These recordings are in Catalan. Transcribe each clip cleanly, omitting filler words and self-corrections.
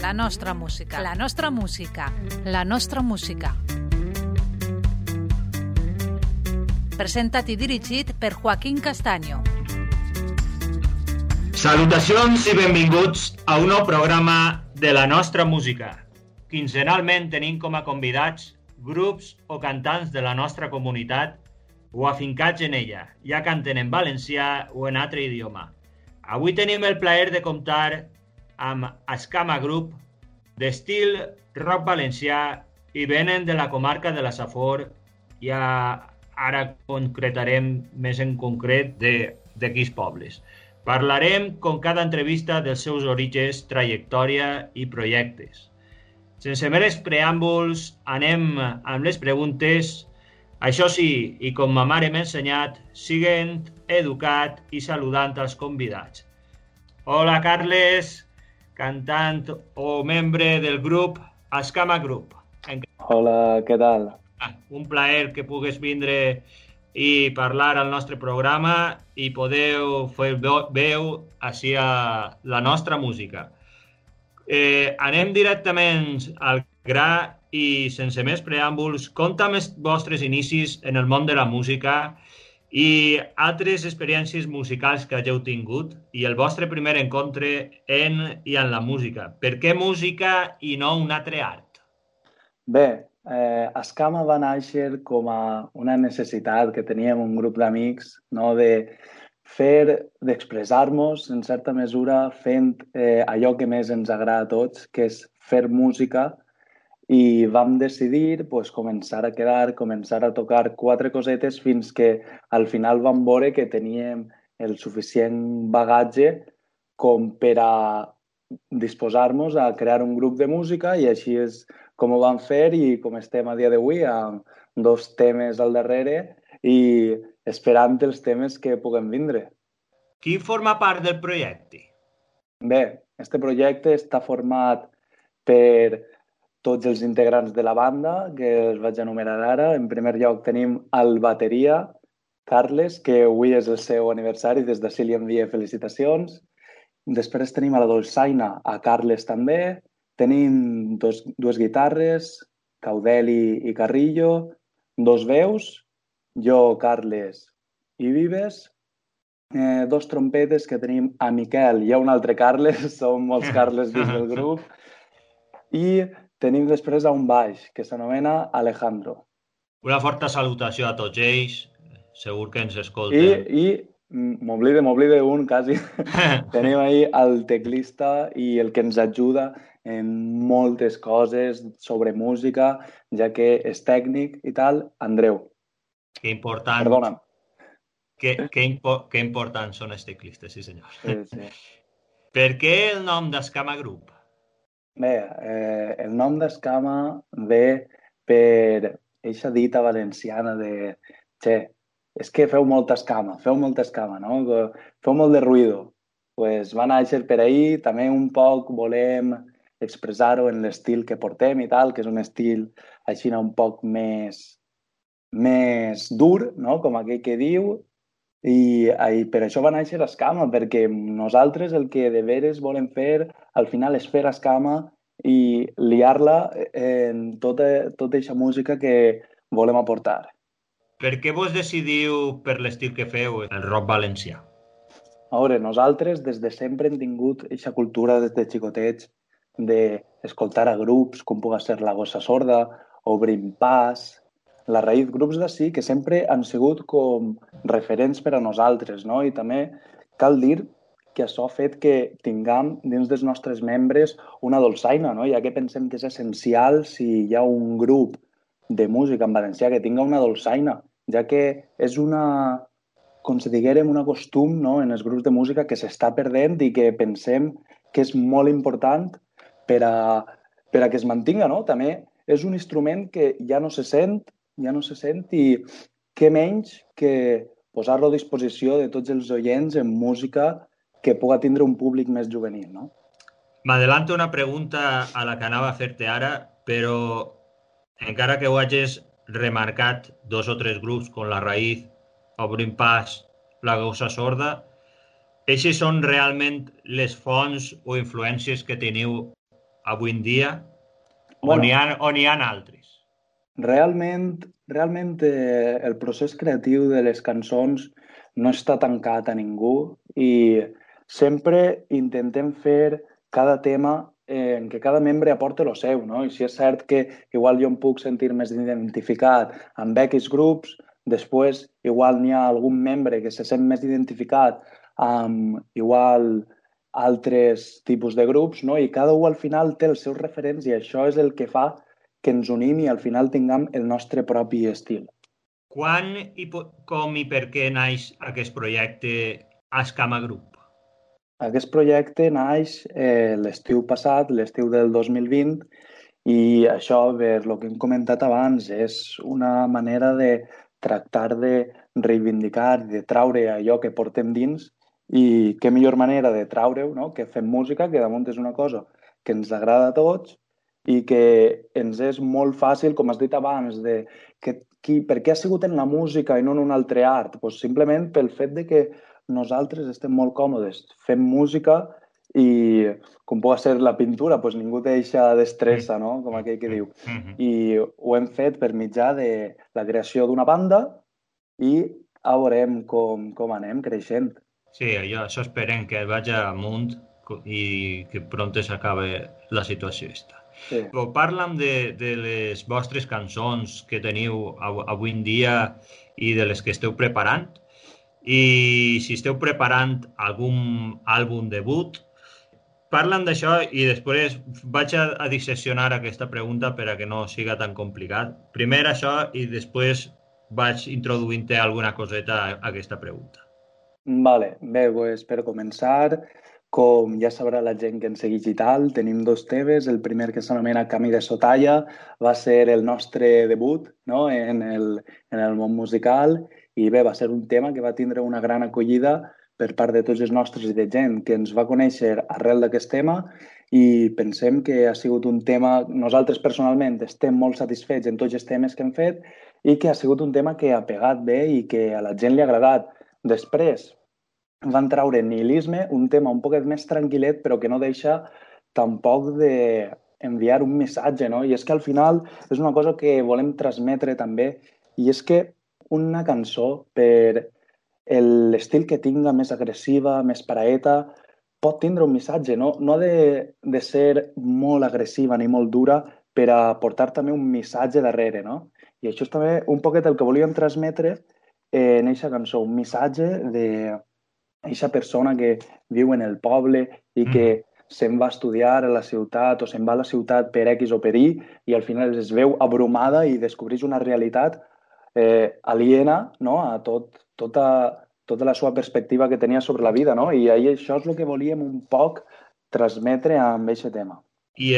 La nostra música. La nostra música. La nostra música. Presentat i dirigit per Joaquín Castaño. Salutacions i benvinguts a un nou programa de La nostra música. Quinzenalment tenim com a convidats grups o cantants de la nostra comunitat o afincats en ella, ja canten en valencià o en altre idioma. Avui tenim el plaer de comptar amb Escama Group, d'estil rock valencià i venen de la comarca de la Safor i ara concretarem més en concret de quins pobles. Parlarem, com cada entrevista, dels seus orígens, trajectòria i projectes. Sense més preàmbuls, anem amb les preguntes. Això sí, i com ma mare m'ha ensenyat, siguent educat i saludant els convidats. Hola, Carles, cantant o membre del grup Escama Group. Hola, què tal? Un plaer que pugues vindre i parlar al nostre programa i podeu fer veu així a la nostra música. Anem directament al gra i sense més preàmbuls, conta'm els vostres inicis en el món de la música i altres experiències musicals que hàgiu tingut i el vostre primer encontre en la música. Per què música i no un altre art? Bé, Escama va néixer com a una necessitat que teníem un grup d'amics, no? D'expressar-nos en certa mesura fent allò que més ens agrada a tots, que és fer música, i vam decidir començar a quedar, començar a tocar 4 cosetes fins que al final vam veure que teníem el suficient bagatge com per a disposar-nos a crear un grup de música i així és com ho vam fer i com estem a dia d'avui amb 2 temes al darrere i esperant els temes que puguem vindre. Qui forma part del projecte? Bé, este projecte està format per tots els integrants de la banda, que els vaig enumerar ara. En primer lloc tenim el bateria, Carles, que avui és el seu aniversari, des d'ací li envia felicitacions. Després tenim a la dolçaina, a Carles també. Tenim dues guitarres, Caudeli i Carrillo, 2 veus, jo, Carles i Vives, 2 trompetes que tenim a Miquel i a un altre Carles, som molts Carles dins del grup, i tenim després a un baix que s'anomena Alejandro. Una forta salutació a tots ells, segur que ens escolten. I m'oblide un, quasi. Tenim ahí el teclista i el que ens ajuda en moltes coses sobre música, ja que és tècnic i tal, Andreu. Que important. Perdona. Que importants són els teclistes, sí senyor. Sí. Per què el nom d'Escama Group? Bé, el nom d'Escama ve per eixa dita valenciana de és que feu molta escama, no? Feu molt de ruïdo. Pues va néixer per ahí, també un poc volem expressar-ho en l'estil que portem i tal, que és un estil així un poc més dur, no? Com aquell que diu, i per això va néixer Escama, perquè nosaltres el que de veres volem fer al final és fer escama i liar-la en tota aquesta música que volem aportar. Per què vos decidiu per l'estil que feu, el rock valencià? A veure, nosaltres des de sempre hem tingut aquesta cultura des de xicotets d'escoltar a grups com pugui ser La Gossa Sorda o Obrim Pas, La Raïz, grups d'ací que sempre han sigut com referents per a nosaltres, no? I també cal dir que això ha fet que tinguem dins dels nostres membres una dolçaina, no? Ja que pensem que és essencial si hi ha un grup de música en valencià que tinga una dolçaina, ja que és com si diguérem, un costum, no? En els grups de música que s'està perdent i que pensem que és molt important per a que es mantinga, no? També és un instrument que ja no se sent i què menys que posar-lo a disposició de tots els oients en música que pugui tindre un públic més juvenil, no? M'adelanto una pregunta a la que anava a fer-te ara, però encara que ho hagis remarcat 2 o 3 grups com La Raïz, Obrim Pas, La Gossa Sorda, eixes són realment les fonts o influències que teniu avui en dia Bueno, o n'hi ha altres? realment el procés creatiu de les cançons no està tancat a ningú i sempre intentem fer cada tema en què cada membre aporta el seu, no? I si és cert que igual jo em puc sentir més identificat amb X grups, després igual n'hi ha algun membre que se sent més identificat amb igual altres tipus de grups, no? I cada un al final té els seus referents i això és el que fa que ens unim i al final tinguem el nostre propi estil. Quan com i per què naix aquest projecte Escama Group? Aquest projecte naix l'estiu passat, l'estiu del 2020, i això, per el que hem comentat abans, és una manera de tractar de reivindicar, de traure allò que portem dins i què millor manera de traure-ho, no? Que fem música, que damunt és una cosa que ens agrada a tots i que ens és molt fàcil, com has dit abans, per què ha sigut en la música i no en un altre art? Pues simplement pel fet de que nosaltres estem molt còmodes fent música i com pot ser la pintura, doncs ningú té eixa destressa, no? Com aquell que diu. I ho hem fet per mitjà de la creació d'una banda i a veurem com anem creixent. Sí, això esperem que vagi amunt i que pront s'acabi la situació esta. Sí. Però parla'm de les vostres cançons que teniu avui en dia i de les que esteu preparant. I si esteu preparant algun àlbum debut, parla'm d'això i després vaig a disseccionar aquesta pregunta per a que no siga tan complicat. Primer això i després vaig introduint-te alguna coseta a aquesta pregunta. Vale, bé, pues per començar, com ja sabrà la gent que ens segueix i tal, tenim dos temes. El primer, que s'anomena Camí de Sotalla, va ser el nostre debut, no? en el món musical, i bé, va ser un tema que va tindre una gran acollida per part de tots els nostres i de gent que ens va conèixer arrel d'aquest tema, i pensem que ha sigut un tema, nosaltres personalment estem molt satisfets en tots els temes que hem fet i que ha sigut un tema que ha pegat bé i que a la gent li ha agradat. Després van traure Nihilisme, un tema un poquet més tranquil·let, però que no deixa tampoc d'enviar un missatge, no? I és que al final és una cosa que volem transmetre també, i és que una cançó, per l'estil que tinga, més agressiva, més paraeta, pot tindre un missatge, no? No ha de ser molt agressiva ni molt dura per a portar també un missatge darrere, no? I això és també un poquet el que volíem transmetre en aquesta cançó, un missatge d'aquesta persona que viu en el poble i que se'n va a estudiar a la ciutat o se'n va a la ciutat per X o per Y i al final es veu abrumada i descobreix una realitat aliena, no? A tota la seva perspectiva que tenia sobre la vida, no? I això és el que volíem un poc transmetre amb aquest tema. I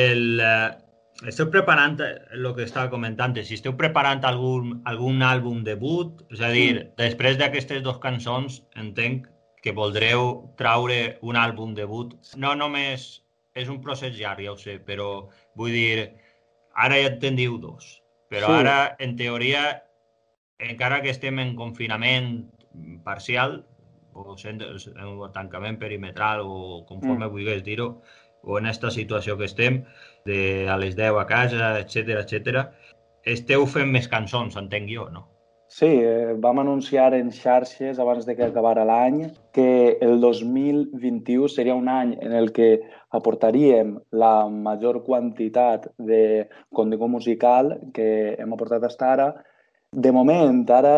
esteu preparant el que estava comentant, si esteu preparant algun àlbum debut, és a dir, després d'aquestes dues cançons entenc que voldreu traure un àlbum debut. No només és un procés llarg, ja ho sé, però vull dir, ara ja en teniu dos, però sí. Ara, en teoria, encara que estem en confinament parcial, o en tancament perimetral, o conforme vulguis dir-ho, o en aquesta situació que estem, a les 10 a casa, etc. Esteu fent més cançons, entenc jo, no? Sí, vam anunciar en xarxes abans de que acabara l'any que el 2021 seria un any en el que aportaríem la major quantitat de contingut musical que hem aportat fins ara. De moment, ara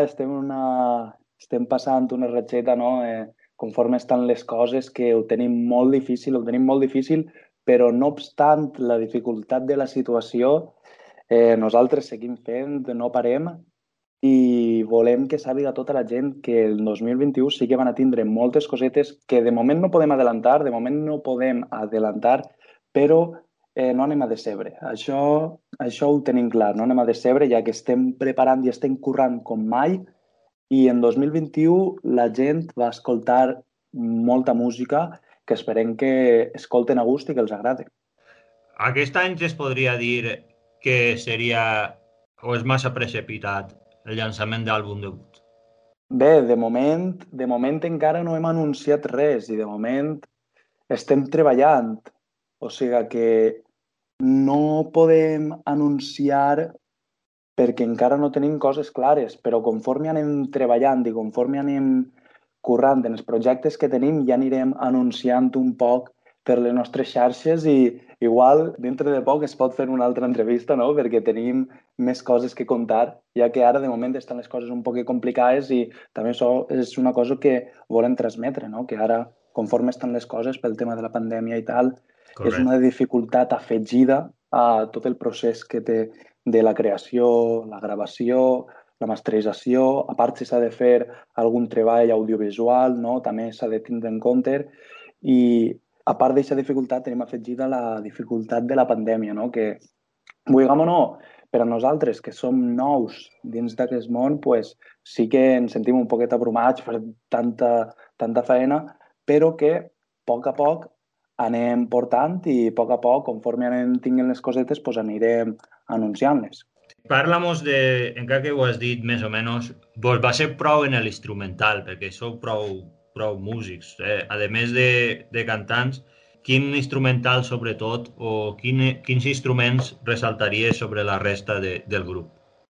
estem passant una ratxeta, no? Conforme estan les coses, que ho tenim molt difícil, però no obstant la dificultat de la situació, nosaltres seguim fent, no parem, i volem que sàpiga tota la gent que el 2021 sí que van a tindre moltes cosetes que de moment no podem adelantar, però no anem a decebre. Això ho tenim clar, no anem a decebre, ja que estem preparant i estem currant com mai, i en 2021 la gent va escoltar molta música que esperem que escolten a gust i que els agrade. Aquest any es podria dir que seria, o és massa precipitat, el llançament d'àlbum debut? Bé, de moment encara no hem anunciat res i de moment estem treballant. O sigui que no podem anunciar perquè encara no tenim coses clares, però conforme anem treballant i conforme anem currant en els projectes que tenim, ja anirem anunciant un poc per les nostres xarxes i igual dintre de poc es pot fer una altra entrevista, no? Perquè tenim més coses que contar, ja que ara de moment estan les coses un poc complicades i també això és una cosa que volem transmetre, no? Que ara, conforme estan les coses pel tema de la pandèmia i tal, correcte, és una dificultat afegida a tot el procés que té de la creació, la gravació, la masterització, a part si s'ha de fer algun treball audiovisual, no? També s'ha de tindre en compte i a part d'aquesta dificultat tenim afegida la dificultat de la pandèmia, no? Que, vulguem o no, per a nosaltres que som nous dins d'aquest món, pues, sí que ens sentim un poquet abrumats per tanta feina, però que a poc anem portant i a poc, conforme anem tinguent les cosetes, pues anirem anunciant-les. Parla-mos de, encara que ho has dit més o menys, vos va ser prou en l'instrumental, perquè sou prou músics. A més de cantants, quin instrumental sobretot o quins instruments ressaltaries sobre la resta del grup?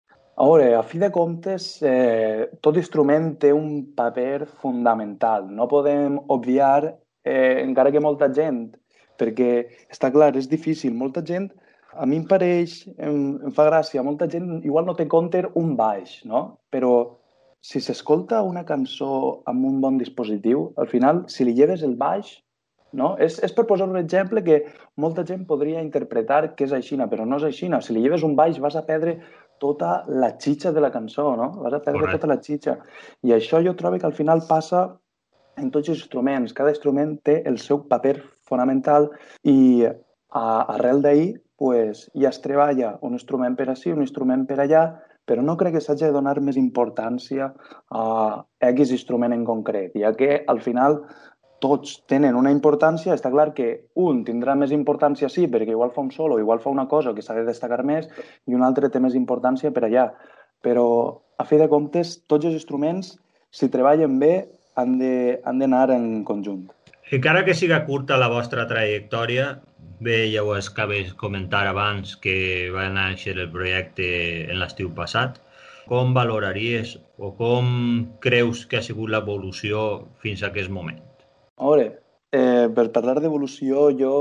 A veure, a fi de comptes, tot instrument té un paper fundamental. No podem obviar, encara que molta gent, perquè està clar, és difícil, molta gent, a mi em pareix, em fa gràcia, molta gent igual no té en compte un baix, no? Però si s'escolta una cançó amb un bon dispositiu, al final, si li lleves el baix, no? És per posar un exemple que molta gent podria interpretar que és aixina, però no és aixina. Si li lleves un baix vas a perdre tota la xitxa de la cançó, no? Vas a perdre tota la xitxa. I això jo trobo que al final passa en tots els instruments. Cada instrument té el seu paper fonamental i arrel d'ahir pues, ja es treballa un instrument per ací, un instrument per allà, però no crec que s'hagi de donar més importància a X instrument en concret, ja que al final tots tenen una importància, està clar que un tindrà més importància sí, perquè igual fa un solo, igual fa una cosa que s'ha de destacar més, i un altre té més importància per allà. Però, a fi de comptes, tots els instruments, si treballen bé, han d'anar en conjunt. Encara que siga curta la vostra trajectòria, bé, ja ho acabes de comentar abans que va néixer el projecte en l'estiu passat, com valoraries o com creus que ha sigut l'evolució fins a aquest moment? A veure, per parlar d'evolució jo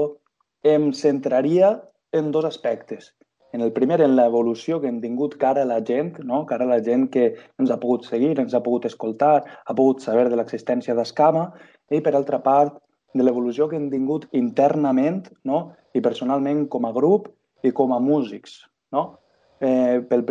em centraria en dos aspectes. En el primer, en l'evolució que hem tingut cara a la gent, no? Cara a la gent que ens ha pogut seguir, ens ha pogut escoltar, ha pogut saber de l'existència d'Escama, i per altra part, de l'evolució que hem tingut internament, no? I personalment com a grup i com a músics. No? Pel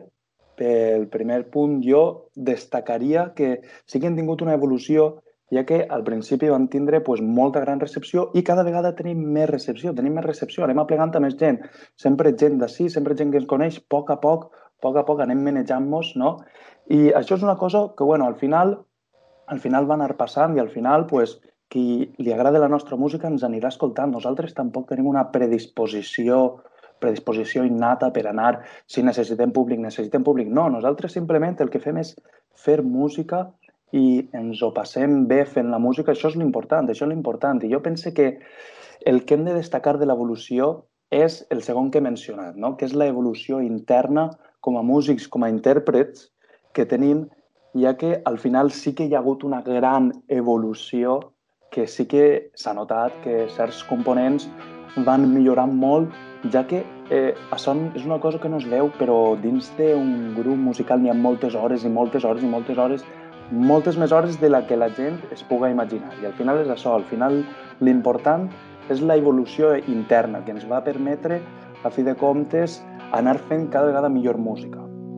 primer punt jo destacaria que sí que hem tingut una evolució, ja que al principi vam tindre molta gran recepció i cada vegada tenim més recepció, anem aplegant a més gent, sempre gent d'ací, sempre gent que ens coneix, a poc a poc anem manejant-nos, no? I això és una cosa que, bueno, al final va anar passant i al final, qui li agrada la nostra música ens anirà escoltant. Nosaltres tampoc tenim una predisposició innata per anar, si necessitem públic. No, nosaltres simplement el que fem és fer música i ens ho passem bé fent la música. Això és l'important. I jo penso que el que hem de destacar de l'evolució és el segon que he mencionat, no? Que és l'evolució interna com a músics, com a intèrprets que tenim, ja que al final sí que hi ha hagut una gran evolució que sí que s'ha notat que certs components van millorant molt, ja que això és una cosa que no es veu, però dins d'un grup musical n'hi ha moltes hores i moltes hores i moltes hores, moltes més hores de la que la gent es puga imaginar. I al final és això, al final l'important és la evolució interna, que ens va permetre, a fi de comptes, anar fent cada vegada millor música.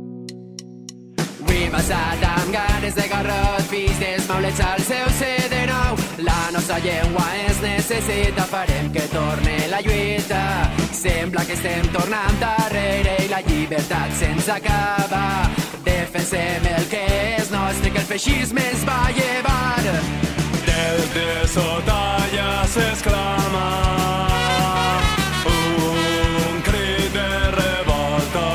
Avui passat amb ganes de garrot, fills dels maulets al seu CD9. La nostra llengua es necessita, farem que torne la lluita. Sembla que estem tornant darrere i la llibertat se'ns acaba. Defensem el que és nostre, que el feixisme ens va llevar. Des de sota ja s'exclama un crit de revolta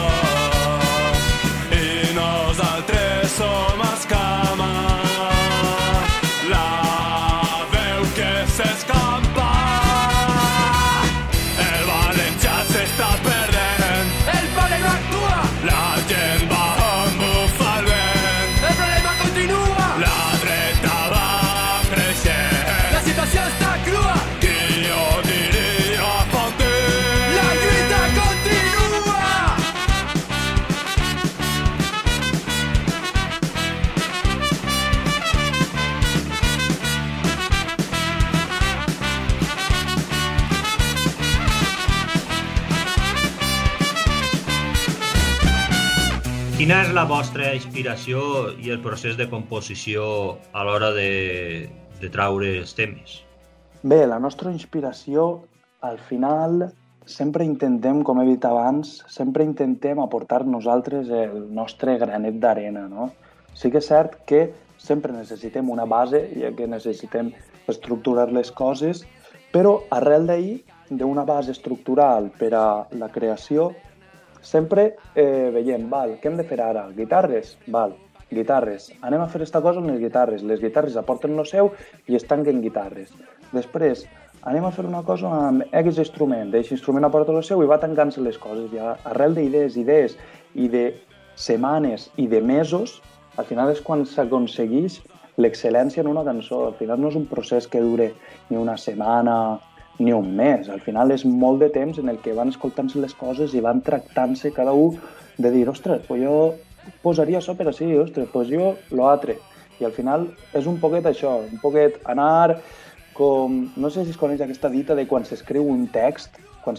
i nosaltres som Escama, la veu que s'escampa. El valencià se Quina és la vostra inspiració i el procés de composició a l'hora de traure els temes? Bé, la nostra inspiració, al final, sempre intentem, com he dit abans, sempre intentem aportar nosaltres el nostre granet d'arena, no? Sí que és cert que sempre necessitem una base, ja que necessitem estructurar les coses, però arrel d'ahir, d'una base estructural per a la creació, sempre veiem, què hem de fer ara? Guitarres? Guitarres. Anem a fer aquesta cosa amb les guitarres aporten el seu i es tanquen guitarres. Després, anem a fer una cosa amb X instrument, aquest instrument aporta el seu i va tancant-se les coses. I arrel d'idees i de setmanes i de mesos, al final és quan s'aconsegueix l'excel·lència en una cançó. Al final no és un procés que dure ni una setmana ni un mes. Al final és molt de temps en el que van escoltant-se les coses i van tractant-se cada un de dir, ostres, pues jo posaria això per així, ostres, pues jo l'altre. I al final és un poquet això, un poquet anar com... No sé si es coneix aquesta dita de quan s'escriu un text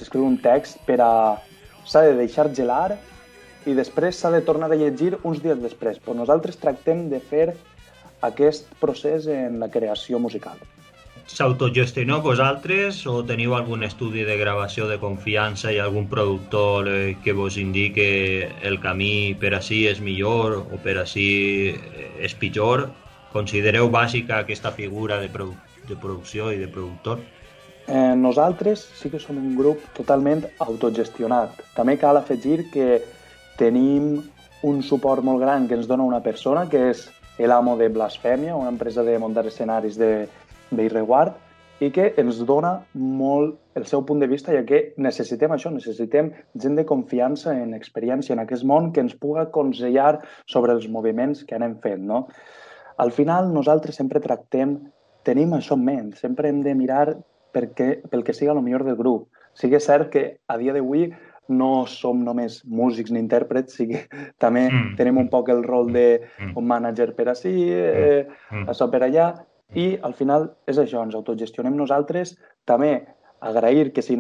s'ha de deixar gelar i després s'ha de tornar a llegir uns dies després. Però nosaltres tractem de fer aquest procés en la creació musical. S'autogestioneu vosaltres o teniu algun estudi de gravació de confiança i algun productor que vos indique el camí per així és millor o per així és pitjor? Considereu bàsica aquesta figura de producció i de productor? Nosaltres sí que som un grup totalment autogestionat. També cal afegir que tenim un suport molt gran que ens dona una persona, que és l'amo de Blasfèmia, una empresa de muntar escenaris de Bellreguard, i que ens dona molt el seu punt de vista, ja que necessitem això, necessitem gent de confiança en experiència en aquest món que ens pugui aconsellar sobre els moviments que anem fent, no? Al final, nosaltres sempre tenim això en ment, sempre hem de mirar pel que siga el millor del grup. Sí que és cert que a dia d'avui no som només músics ni intèrprets, sí que també tenim un poc el rol d'un mànager per ací, això per allà, i al final és això, ens autogestionem nosaltres. També agrair que si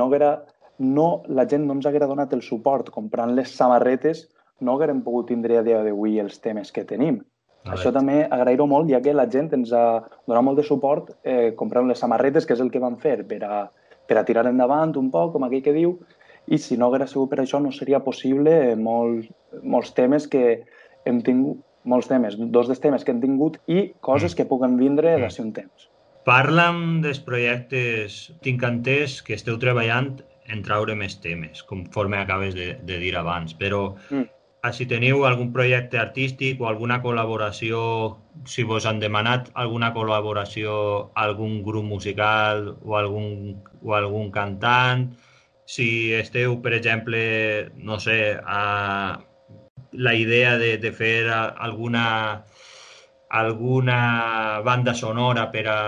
la gent no ens haguera donat el suport comprant les samarretes, no haguérem pogut tindre a dia d'avui els temes que tenim. Això també agrair-ho molt, ja que la gent ens ha donat molt de suport comprant les samarretes, que és el que vam fer per a tirar endavant un poc, com aquell que diu, i si no haguera sigut per això no seria possible molts temes que hem tingut, dos dels temes que hem tingut i coses que puguen vindre d'ací un temps. Parla'm dels projectes. Tinc entès que esteu treballant en traure més temes, conforme acabes de dir abans, però si teniu algun projecte artístic o alguna col·laboració, si vos han demanat alguna col·laboració, algun grup musical o algun cantant, si esteu, per exemple, no sé, la idea de fer alguna banda sonora per a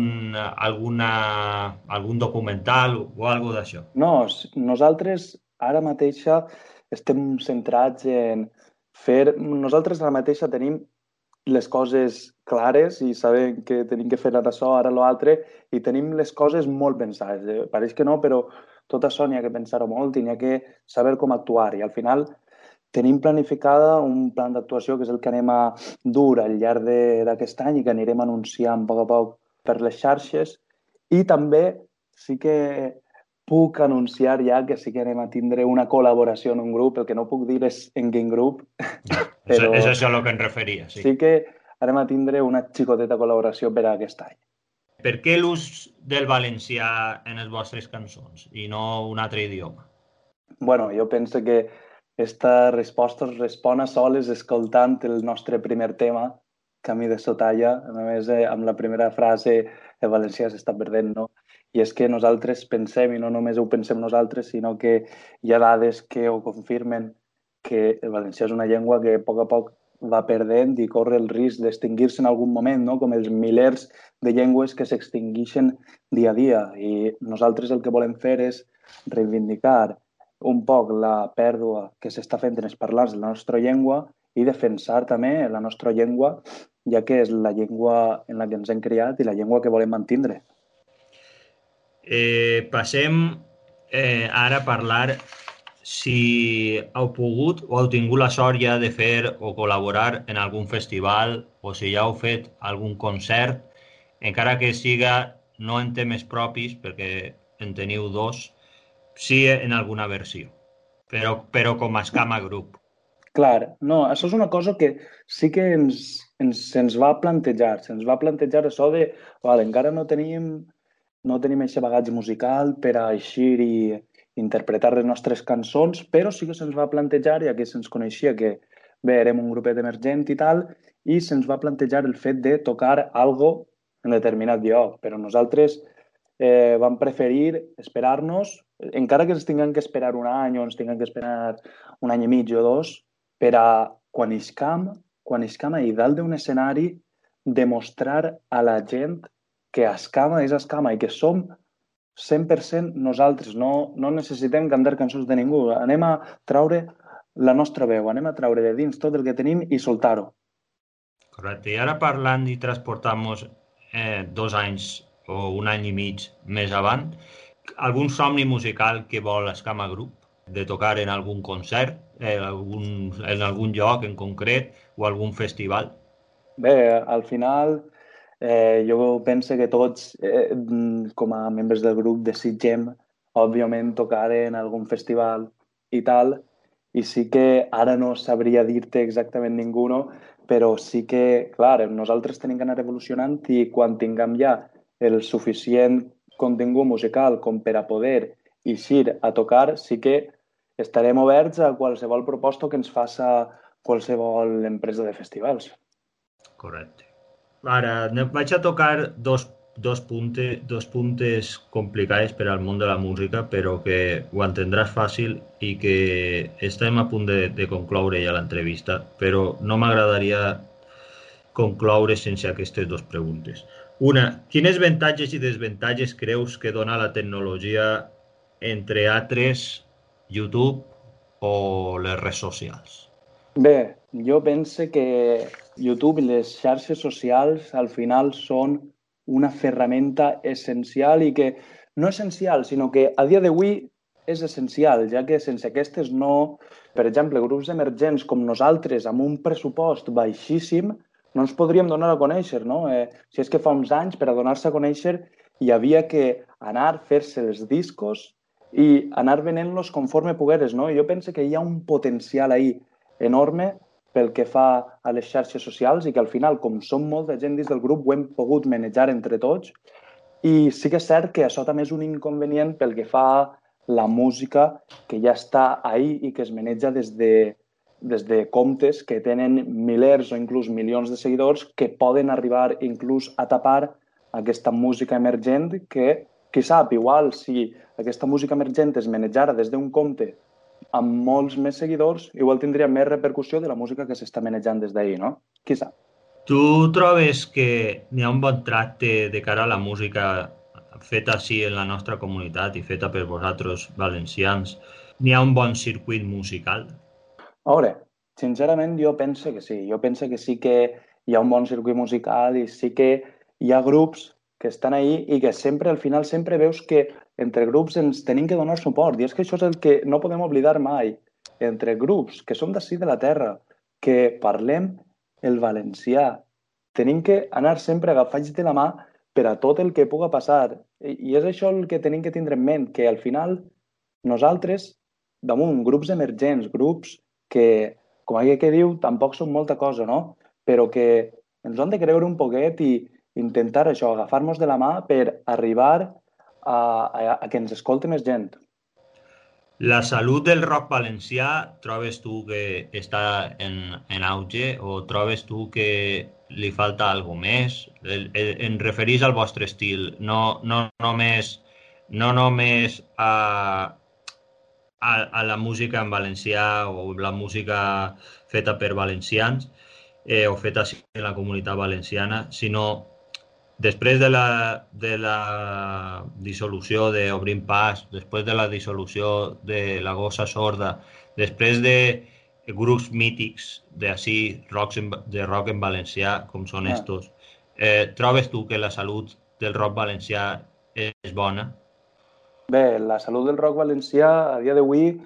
algun documental o alguna cosa d'això? No, nosaltres ara mateixa estem centrats en fer... Nosaltres ara mateixa tenim les coses clares i sabem que tenim que fer ara això, ara l'altre, i tenim les coses molt pensades. Pareix que no, però tot això n'hi ha que pensar-ho molt i n'hi ha que saber com actuar. I al final tenim planificada un plan d'actuació que és el que anem a dur al llarg d'aquest any i que anirem anunciant a poc per les xarxes. I també sí que puc anunciar ja que sí que anem a tindre una col·laboració en un grup. El que no puc dir és en quin grup. Però és això a què em referia, sí. Sí que anem a tindre una xicoteta col·laboració per a aquest any. Per què l'ús del valencià en les vostres cançons i no un altre idioma? Bueno, jo penso que aquesta resposta es respon a soles escoltant el nostre primer tema, Camí de Sotalla. A més, amb la primera frase, el valencià s'està perdent, no? I és que nosaltres pensem, i no només ho pensem nosaltres, sinó que hi ha dades que ho confirmen, que el valencià és una llengua que a poc va perdent i corre el risc d'extingir-se en algun moment, no? Com els milers de llengües que s'extingeixen dia a dia. I nosaltres el que volem fer és reivindicar un poc la pèrdua que s'està fent en els parlants de la nostra llengua i defensar també la nostra llengua, ja que és la llengua en la que ens hem criat i la llengua que volem mantindre. Passem ara a parlar si heu pogut o heu tingut la sort ja de fer o col·laborar en algun festival o si ja heu fet algun concert, encara que siga no en temes propis, perquè en teniu dos, sí en alguna versió, però com a escama grup. Clar, no, això és una cosa que sí que se'ns va plantejar. Se'ns va plantejar això de, vale, encara no tenim aquest bagatge musical per a eixir i interpretar les nostres cançons, però sí que se'ns va plantejar, ja que se'ns coneixia que, bé, érem un grupet emergent i tal, i se'ns va plantejar el fet de tocar algo en determinat lloc. Però nosaltres vam preferir esperar-nos, encara que ens tinguem que esperar un any o ens tinguem que esperar un any i mig o dos, per a quan iscam ahir dalt d'un escenari, demostrar a la gent que Escama és Escama i que som 100% nosaltres. No necessitem cantar cançons de ningú. Anem a traure la nostra veu, anem a traure de dins tot el que tenim i soltar-ho. Correcte. I ara parlant i transportant-nos 2 anys o un any i mig més avant, algun somni musical que vol Escama Group? De tocar en algun concert, en algun lloc en concret o algun festival? Bé, al final jo penso que tots, com a membres del grup, desitgem, òbviament, tocar en algun festival i tal, i sí que ara no sabria dir-te exactament ningú, no? Però sí que, clar, nosaltres tenim que anar evolucionant i quan tinguem ja el suficient contingut musical com per a poder eixir a tocar, sí que estarem oberts a qualsevol proposta que ens faça qualsevol empresa de festivals. Correcte. Ara, vaig a tocar dos puntes complicades per al món de la música, però que ho entendràs fàcil i que estem a punt de concloure ja l'entrevista, però no m'agradaria concloure sense aquestes dues preguntes. Una, quines avantatges i desavantatges creus que dona la tecnologia, entre altres, YouTube o les redes socials? Bé, jo penso que YouTube i les xarxes socials al final són una ferramenta essencial i que no essencial, sinó que a dia d'avui és essencial, ja que sense aquestes no... Per exemple, grups emergents com nosaltres, amb un pressupost baixíssim, no ens podríem donar a conèixer, no? Si és que fa uns anys, per a donar-se a conèixer, hi havia que anar a fer-se els discos i anar venent-los conforme pogueres, no? Jo penso que hi ha un potencial ahí enorme pel que fa a les xarxes socials i que al final, com som molta gent dins del grup, ho hem pogut manejar entre tots. I sí que és cert que això també és un inconvenient pel que fa a la música que ja està ahí i que es maneja des de comptes que tenen milers o inclús milions de seguidors que poden arribar inclús a tapar aquesta música emergent que, qui sap, igual si aquesta música emergent es manejara des d'un compte amb molts més seguidors, igual tindria més repercussió de la música que s'està manejant des d'ahir, no? Qui sap? Tu trobes que n'hi ha un bon tracte de cara a la música feta així en la nostra comunitat i feta per vosaltres valencians? N'hi ha un bon circuit musical? A veure, sincerament jo penso que sí. Jo penso que sí que hi ha un bon circuit musical i sí que hi ha grups que estan ahí i que sempre, al final, sempre veus que entre grups ens tenim que donar suport. I és que això és el que no podem oblidar mai. Entre grups que som d'ací de la terra, que parlem el valencià, tenim que anar sempre agafats de la mà per a tot el que puga passar. I és això el que tenim que tindre en ment, que al final nosaltres, damunt, grups emergents, grups que, com aquell que diu, tampoc són molta cosa, no? Però que ens han de creure un poquet i intentar això, agafar-nos de la mà per arribar a que ens escolti més gent. La salut del rock valencià trobes tu que està en auge o trobes tu que li falta alguna més? Em referís al vostre estil, no només a la música en valencià o la música feta per valencians o feta en la comunitat valenciana, sinó després de la dissolució d'Obrint Pas, després de la dissolució de La Gossa Sorda, després de grups mítics d'ací, de rock en valencià, com són estos, trobes tu que la salut del rock valencià és bona? Bé, la salut del rock valencià a dia d'avui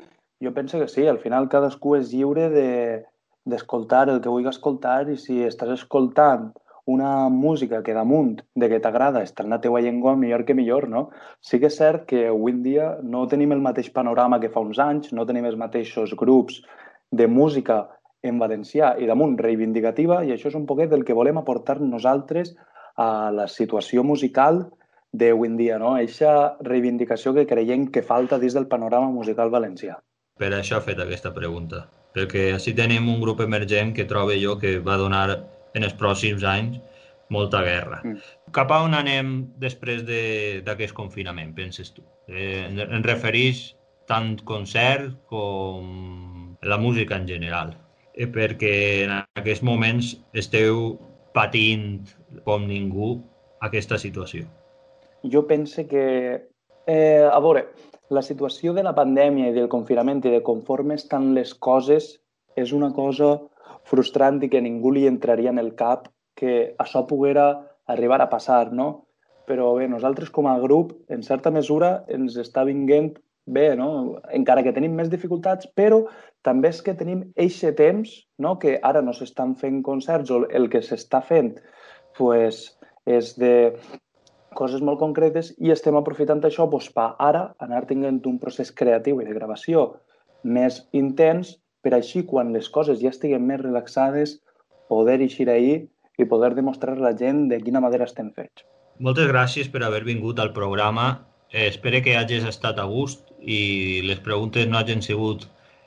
Jo penso que sí, al final cadascú és lliure d'escoltar el que vulgui escoltar i si estàs escoltant una música que damunt de que t'agrada està en la teua llengua, millor que millor, no? Sí que és cert que avui en dia no tenim el mateix panorama que fa uns anys, no tenim els mateixos grups de música en valencià i damunt reivindicativa, i això és un poquet el que volem aportar nosaltres a la situació musical d'avui en dia, no? Eixa reivindicació que creiem que falta dins del panorama musical valencià. Per això he fet aquesta pregunta, perquè així tenim un grup emergent que trobo jo que va donar en els pròxims anys molta guerra. Cap a on anem després d'aquest confinament, penses tu? En refereix tant concert com la música en general, perquè en aquests moments esteu patint com ningú aquesta situació. Jo penso que, a veure, la situació de la pandèmia i del confinament i de conforme estan les coses és una cosa frustrant i que ningú li entraria en el cap que això poguera arribar a passar, no? Però bé, nosaltres com a grup, en certa mesura, ens està vinguent bé, no? Encara que tenim més dificultats, però també és que tenim eixe temps, no? Que ara no s'estan fent concerts o el que s'està fent pues, és de coses molt concretes i estem aprofitant això pues, per ara anar tenint un procés creatiu i de gravació més intens per així, quan les coses ja estiguen més relaxades, poder eixir ahir i poder demostrar a la gent de quina manera estem fets. Moltes gràcies per haver vingut al programa. Espero que hagis estat a gust i les preguntes no hagin sigut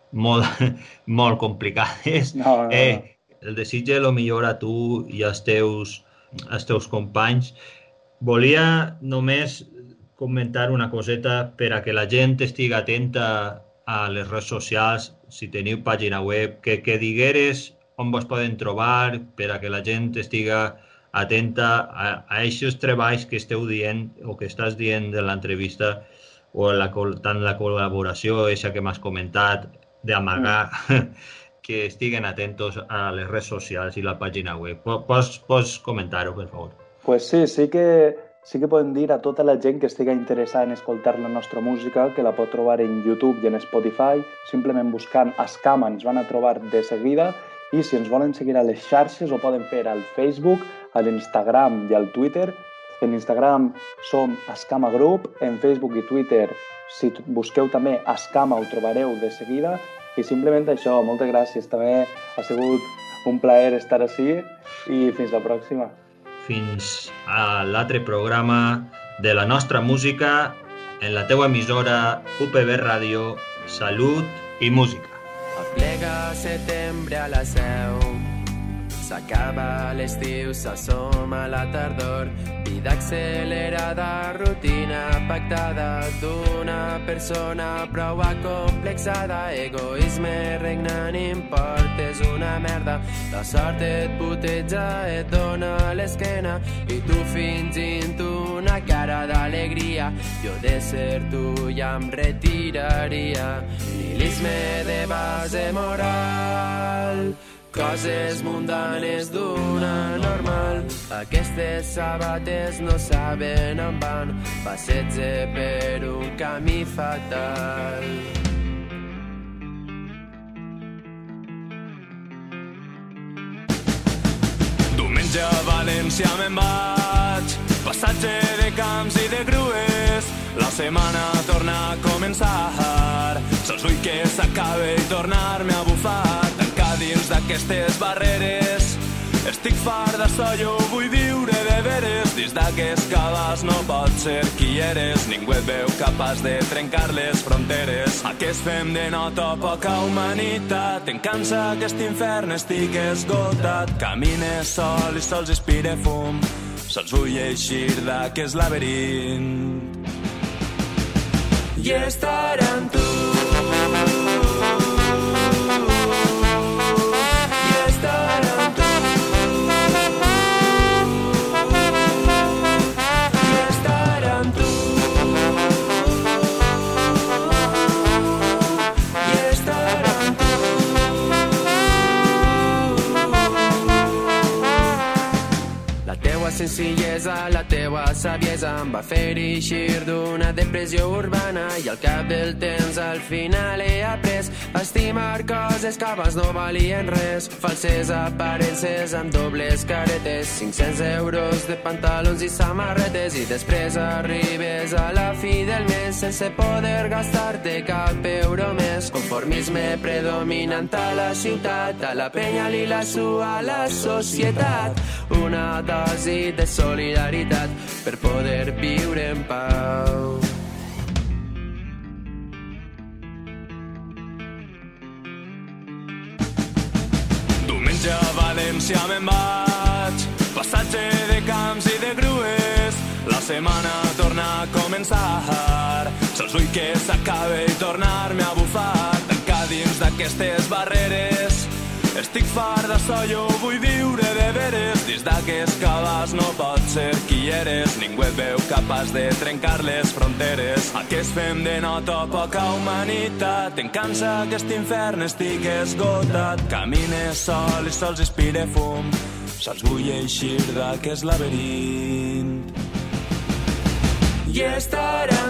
molt complicades. No. El desitge el millor a tu i als teus companys. Volia només comentar una coseta per a que la gent estigui atenta a les redes socials, si teniu pàgina web, que digueres on vos poden trobar per a que la gent estigui atenta a aquests treballs que esteu dient o que estàs dient de l'entrevista o tant la col·laboració eixa que m'has comentat d'amagar, que estiguen atentos a les redes socials i la pàgina web. Pots comentar-ho, per favor? Pues sí que podem dir a tota la gent que estigui interessada en escoltar la nostra música que la pot trobar en YouTube i en Spotify, simplement buscant Ascama ens van a trobar de seguida, i si ens volen seguir a les xarxes ho poden fer al Facebook, a l'Instagram i al Twitter. En Instagram som Ascama Group, en Facebook i Twitter, si busqueu també Ascama ho trobareu de seguida, i simplement això, moltes gràcies, també ha sigut un plaer estar ací i fins la pròxima. Fins a l'altre programa de la nostra música en la teua emissora UPB Ràdio, Salut i Música. Aplega setembre a la Seu, s'acaba l'estiu, s'assoma la tardor, vida accelerada, rutina pactada d'una persona prou acomplexada, egoisme regnant, importes una merda, la sort et puteja, et dona l'esquena i tu fingint una cara d'alegria. Jo de ser tu ja em retiraria, nihilisme de base moral, coses mundanes d'una normal. Aquestes sabates no saben on van, passeig per un camí fatal. Diumenge a València me'n vaig, passatge de camps i de grues, la setmana torna a començar, sols vull que s'acabe i tornar-me a bufar, tancar dins d'aquestes barreres, estic fart d'això, jo vull viure de veres, dins d'aquest cabàs no pot ser qui eres, ningú et veu capaç de trencar les fronteres, a què es fem de nota poca humanitat, em cansa aquest infern, estic esgotat, camine sol i sols expire fum, sols vull eixir d'aquest laberint i estar amb tu. Senzillesa, la teua saviesa, em va fer eixir d'una depressió urbana i al cap del temps al final he après a estimar coses que abans no valien res. Falses aparences amb dobles caretes, 500 euros de pantalons i samarretes i després arribes a la fi del mes sense poder gastar-te cap euro més. Conformisme predominant a la ciutat, a la penya li la sua a la societat. Una dosi de solidaritat per poder viure en pau. Diumenge a València me'n vaig, passatge de camps i de grues. La setmana torna a començar, sols vull que s'acabe i tornar-me a bufar. Tancar dins d'aquestes barreres, estic fart d'açò, jo vull viure de veres. Dins d'aquest cabàs no pot ser qui eres, ningú et veu capaç de trencar les fronteres. A què es fem de nota poca humanitat? Em cansa aquest infern, estic esgotat. Camine sol i sols inspire fum, sols vull eixir d'aquest laberint. I estarà